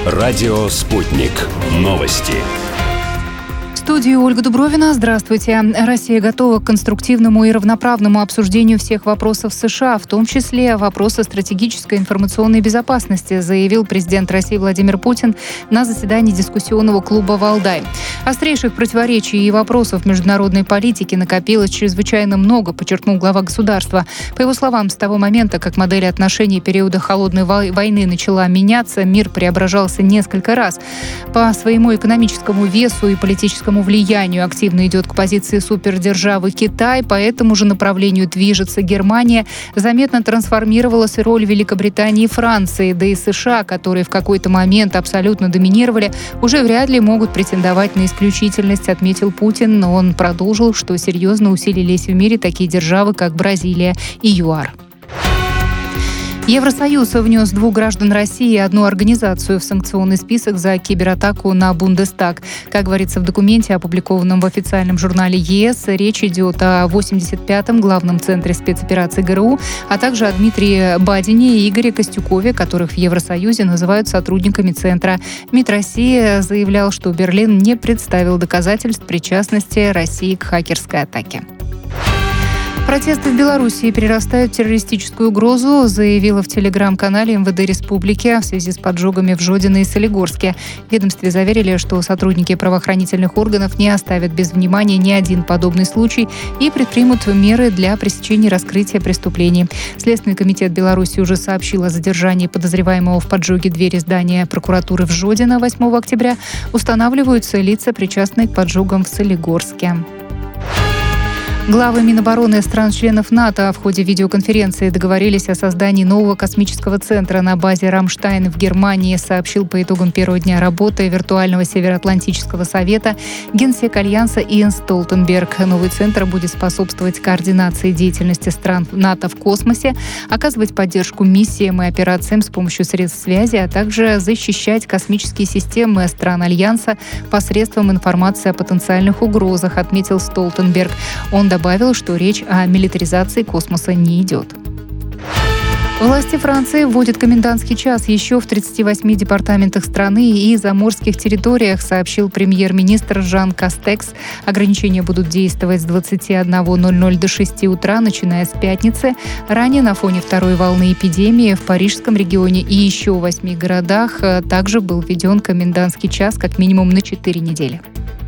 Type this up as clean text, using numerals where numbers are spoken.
Радио «Спутник». Новости. В студии Ольга Дубровина. Здравствуйте. Россия готова к конструктивному и равноправному обсуждению всех вопросов США, в том числе вопросы стратегической информационной безопасности, заявил президент России Владимир Путин на заседании дискуссионного клуба «Валдай». Острейших противоречий и вопросов международной политики накопилось чрезвычайно много, подчеркнул глава государства. По его словам, с того момента, как модель отношений периода холодной войны начала меняться, мир преображался несколько раз. По своему экономическому весу и политическому влиянию активно идет к позиции супердержавы Китай, по этому же направлению движется Германия. Заметно трансформировалась роль Великобритании и Франции, да и США, которые в какой-то момент абсолютно доминировали, уже вряд ли могут претендовать на исключительность, отметил Путин, но он продолжил, что серьезно усилились в мире такие державы, как Бразилия и ЮАР. Евросоюз внес 2 граждан России и 1 организацию в санкционный список за кибератаку на Бундестаг. Как говорится в документе, опубликованном в официальном журнале ЕС, речь идет о 85-м главном центре спецопераций ГРУ, а также о Дмитрии Бадине и Игоре Костюкове, которых в Евросоюзе называют сотрудниками центра. МИД России заявлял, что Берлин не представил доказательств причастности России к хакерской атаке. Протесты в Белоруссии перерастают в террористическую угрозу, заявила в телеграм-канале МВД Республики в связи с поджогами в Жодино и Солигорске. В ведомстве заверили, что сотрудники правоохранительных органов не оставят без внимания ни один подобный случай и предпримут меры для пресечения раскрытия преступлений. Следственный комитет Беларуси уже сообщил о задержании подозреваемого в поджоге двери здания прокуратуры в Жодино 8 октября. Устанавливаются лица, причастные к поджогам в Солигорске. Главы Минобороны стран-членов НАТО в ходе видеоконференции договорились о создании нового космического центра на базе «Рамштайн» в Германии, сообщил по итогам первого дня работы виртуального Североатлантического совета генсек Альянса Йенс Столтенберг. Новый центр будет способствовать координации деятельности стран НАТО в космосе, оказывать поддержку миссиям и операциям с помощью средств связи, а также защищать космические системы стран Альянса посредством информации о потенциальных угрозах, отметил Столтенберг. Он добавил, что речь о милитаризации космоса не идет. Власти Франции вводят комендантский час еще в 38 департаментах страны и заморских территориях, сообщил премьер-министр Жан Кастекс. Ограничения будут действовать с 21:00 до 6 утра, начиная с пятницы. Ранее на фоне второй волны эпидемии в Парижском регионе и еще в 8 городах также был введен комендантский час как минимум на 4 недели.